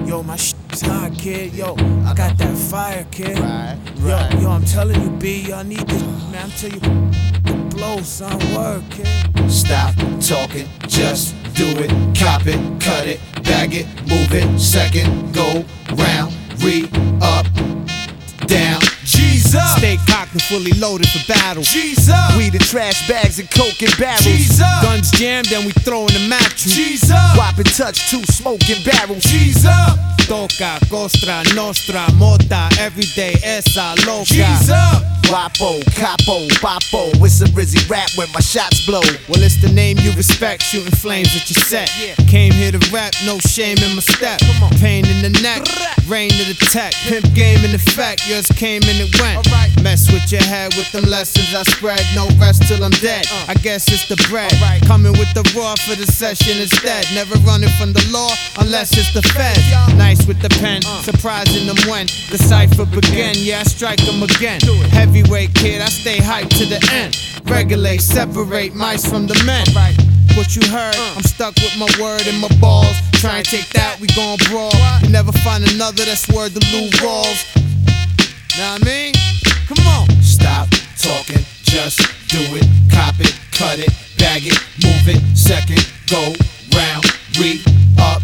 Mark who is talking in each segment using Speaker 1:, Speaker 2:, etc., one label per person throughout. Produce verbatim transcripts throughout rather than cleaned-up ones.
Speaker 1: Yo, my shit's hot, kid. Yo, I got that fire, kid.
Speaker 2: Right,
Speaker 1: yo,
Speaker 2: right.
Speaker 1: yo, I'm telling you, B, y'all need this, man. I'm telling you, blow, son, word, kid.
Speaker 3: Stop talking, just do it. Cop it, cut it, bag it, move it. Second, go round, re up, down.
Speaker 1: G's up.
Speaker 4: Stay cocked and fully loaded for battle.
Speaker 1: G's up.
Speaker 2: Weed and trash bags and coke and barrels.
Speaker 1: G's up.
Speaker 4: Guns jammed, then we throw in the mattress.
Speaker 1: G's up.
Speaker 2: Wop and touch two smoking barrels.
Speaker 1: G's up.
Speaker 4: Toca, Costra, Nostra, Mota, everyday esa loca.
Speaker 1: G's up.
Speaker 2: Wapo, capo, papo. It's a Rizzy rap when my shots blow.
Speaker 4: Well, it's the name you respect, shooting flames at your set. Came here to rap, no shame in my step. Pain in the neck, rain to the tech. Pimp game in effect, yours came and it went. Mess with your head with them lessons I spread. No rest till I'm dead. I guess it's the bread. Coming with the raw for the session instead. Never running from the law unless it's the feds. Nice with the pen, surprising them when the cipher begin. Yeah, I strike them again. Heavyweight kid, I stay hyped to the end. Regulate, separate mice from the men. What you heard, I'm stuck with my word and my balls. Try and take that, we gon' brawl. You never find another that's word to Lou Rawls. Know what I mean? Come on.
Speaker 3: Stop talking, just do it. Cop it, cut it, bag it, move it. Second, go round, re up,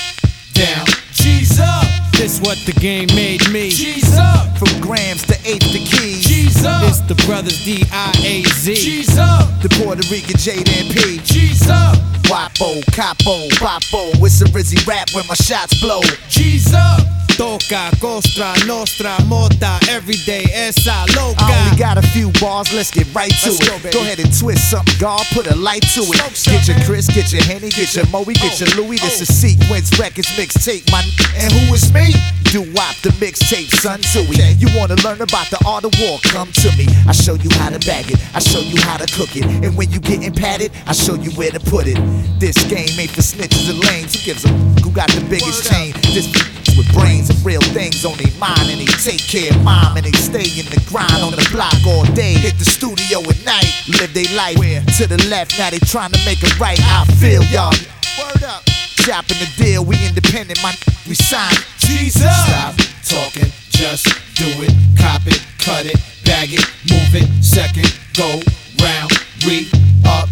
Speaker 3: down.
Speaker 1: G's up.
Speaker 4: This what the game made me.
Speaker 1: G's up.
Speaker 2: From grams to eighth to keys.
Speaker 1: G's up.
Speaker 4: It's the brothers D I A Z.
Speaker 1: G's up.
Speaker 2: The Puerto Rican J and P.
Speaker 1: G's up.
Speaker 2: Wapo, capo, papo. It's a Rizzy rap when my shots blow.
Speaker 1: G's up.
Speaker 4: Toca, Costra, Nostra, Mota, everyday esa loca.
Speaker 2: I only got a few bars, let's get right to
Speaker 1: Let's
Speaker 2: it.
Speaker 1: go, baby.
Speaker 2: Go ahead and twist something, God, put a light to it.
Speaker 1: Smoke some,
Speaker 2: Get your
Speaker 1: man.
Speaker 2: Chris, get your Henny, get your Moe, get
Speaker 1: Oh,
Speaker 2: your Louis. This
Speaker 1: oh.
Speaker 2: is Sequence Records mixtape, my n- and who is me? Do wop the mixtape, son, Tui.
Speaker 1: Okay.
Speaker 2: You wanna learn about the art of war? Come to me. I show you how to bag it, I show you how to cook it, and when you getting patted, I show you where to put it. This game ain't for snitches and lanes. Who gives a f- who got the biggest
Speaker 1: Word up.
Speaker 2: chain? This f- with brains and real things on their mind, and they take care of mom, and they stay in the grind on the block all day. Hit the studio at night, live their life.
Speaker 1: Where?
Speaker 2: To the left, now they trying to make it right. I feel y'all.
Speaker 1: Word up.
Speaker 2: Chopping the deal, we independent, my n- we sign.
Speaker 1: G's up.
Speaker 3: Stop talking, just do it. Cop it, cut it, bag it, move it. Second, go round, re up,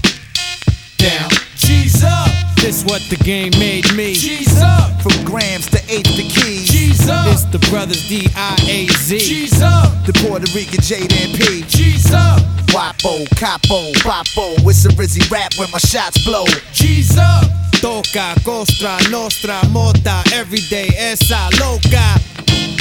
Speaker 3: down.
Speaker 1: G's up.
Speaker 4: This what the game made me.
Speaker 1: G's up.
Speaker 2: From grams to eighth to keys.
Speaker 1: G's up.
Speaker 4: It's the brothers D I A Z.
Speaker 1: G's up.
Speaker 2: The Puerto Rican J and P.
Speaker 1: G's up.
Speaker 2: Wapo, capo, papo. It's a Rizzy rap when my shots blow.
Speaker 1: G's up.
Speaker 4: Toca, Costra, Nostra, Mota, everyday esa loca.